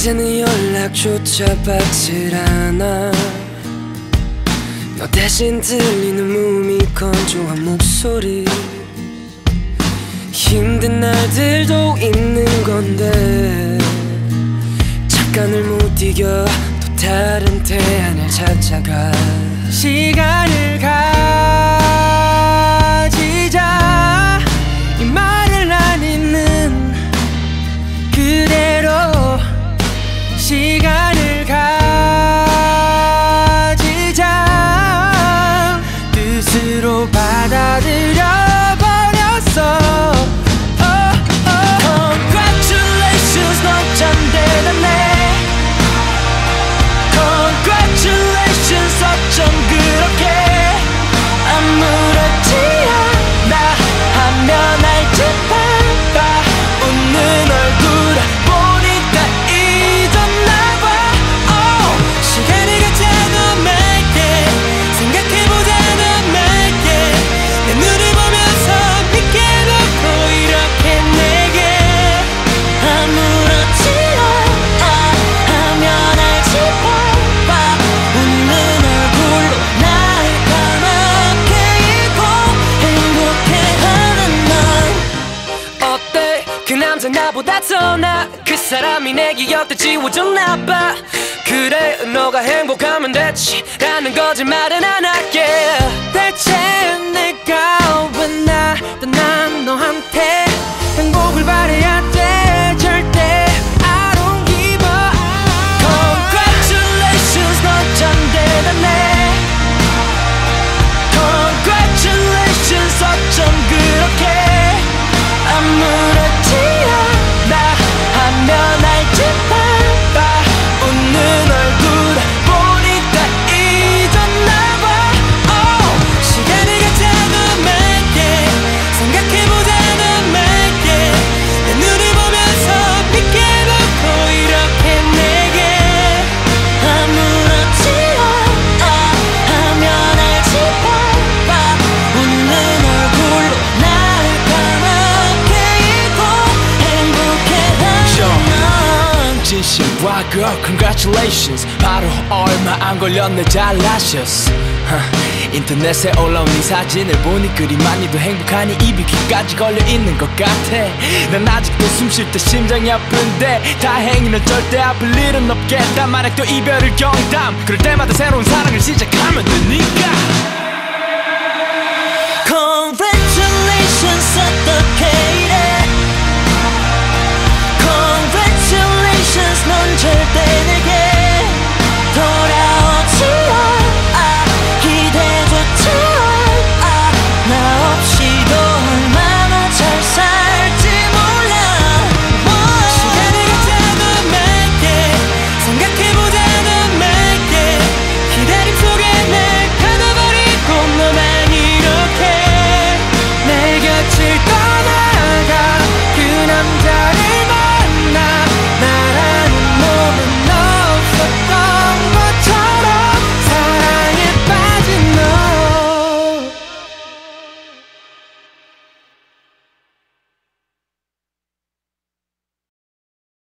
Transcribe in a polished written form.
이제는 연락조차 받질 않아. 너 대신 들리는 몸이 건조한 목소리. 힘든 날들도 있는 건데 잠깐을 못 이겨 또 다른 태안을 찾아가. 시간을 가지자 이 말을 안 잊는 그대로. 시간을 가지자 뜻으로 받아들여 버렸어. Congratulations 너 참 대단해. Congratulations 어쩜 그렇게 아무렇지 않아 하면 알지 봐봐. 웃는 얼굴 보니까 잊었나봐. 시간이 가지 않아 말게 생각해보자 너 말게. 내 눈을 보면서 믿게 놓고 이렇게 내게 아무렇지 않아 하면 알지 봐봐. 웃는 얼굴로 날 까맣게 잊고 행복해하는 날. 어때 그 남자 나보다 더 나아. 그 사람이 내 기억들 지워줬나봐. 그래 너가 행복하면 됐지 라는 거짓말은 안 할게. 대체 내가 왜 날 떠난 너한테 행복을 바래야 돼. 절대 I don't give up. Congratulations 너 참 대단해. Congratulations 어쩜 그렇게 아무렇지 않아 하면 알지 봐봐. 웃는 얼굴 보니까 잊었나봐. 시간이 가지 않아 말게 생각해보자 너 말게. 내 눈을 보면서 믿게 놓고 이렇게 내게 아무렇지 않아 하면 알지 봐봐. 웃는 얼굴로 날 까맣게 잊고 행복해하는 넌. 진심과 girl congratulations. 바로 얼마 안 걸렸네 잘나셨어. 인터넷에 올라온 네 사진을 보니 그리 많이도 행복하니 입이 귀까지 걸려있는 것 같아. 난 아직도 숨 쉴 때 심장이 아픈데 다행히 넌 절대 아플 일은 없겠다. 만약 또 이별을 경담 그럴 때마다 새로운 사랑을 시작하면 되니까.